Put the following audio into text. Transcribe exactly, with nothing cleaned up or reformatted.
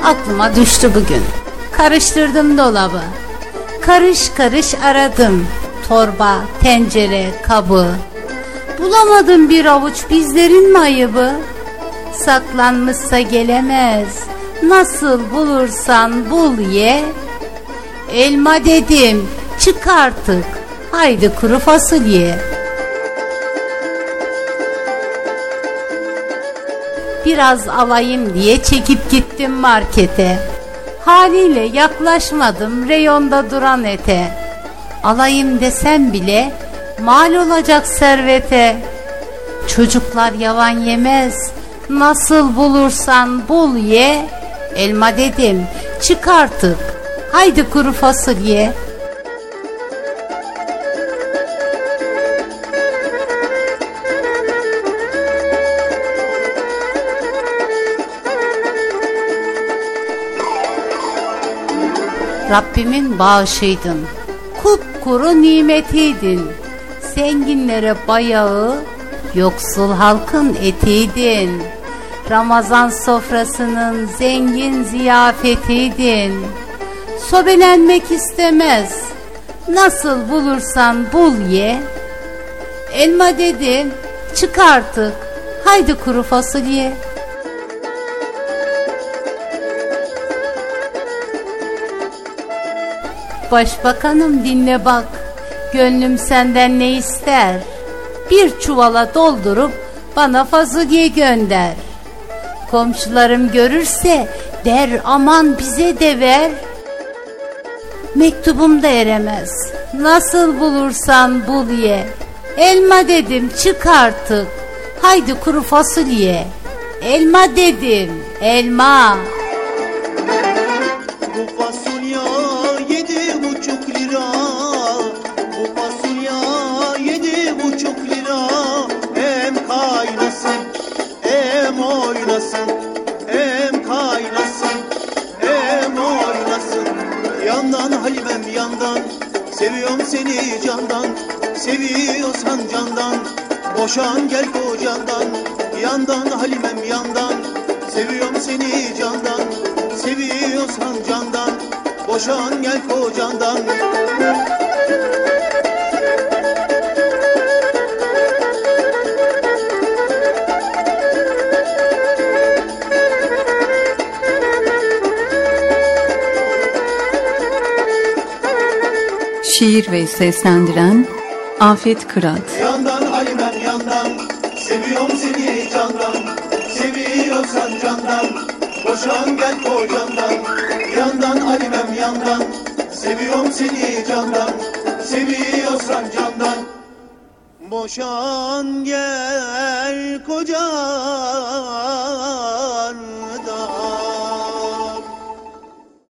aklıma düştü bugün. Karıştırdım dolabı. Karış karış aradım. Torba, tencere, kabı. Bulamadım bir avuç, bizlerin mi ayıbı? Saklanmışsa gelemez. Nasıl bulursan bul ye. Elma dedim, çık artık. Haydi kuru fasulye. Biraz alayım diye çekip gittim markete. Haliyle yaklaşmadım reyonda duran ete. Alayım desem bile mal olacak servete. Çocuklar yavan yemez. Nasıl bulursan bul ye. Elma dedim, çık artık. Haydi kuru fasulye. Rabbimin bağışıydın, kupkuru nimetiydin. Zenginlere bayağı, yoksul halkın etiydin. Ramazan sofrasının zengin ziyafetiydin. Sobelenmek istemez, nasıl bulursan bul ye. Elma dedim, çık artık, haydi kuru fasulye. Başbakanım dinle bak, gönlüm senden ne ister? Bir çuvala doldurup bana fasulye gönder. Komşularım görürse der aman bize de ver. Mektubum da eremez, nasıl bulursan bul ye. Elma dedim, çık artık, haydi kuru fasulye. Elma dedim, elma. Bu fasulye yedi buçuk lira, bu fasulye yedi buçuk lira. Hem kaynasın, hem oynasın, hem kaynasın, hem oynasın. Yandan Halimem yandan, seviyorum seni candan. Seviyorsan candan, boşan gel kocandan. Yandan Halimem yandan, seviyorum seni candan. Seviyorsan candan, boşan gel kocandan. Şiir ve seslendiren Afet Kırat. Yandan Halimem yandan, seviyorum seni candan. Seviyorsan candan, boşan gel kocandan. Yandan Halimem yandan, seviyorum seni candan. Seviyorsan candan, boşan gel kocandan.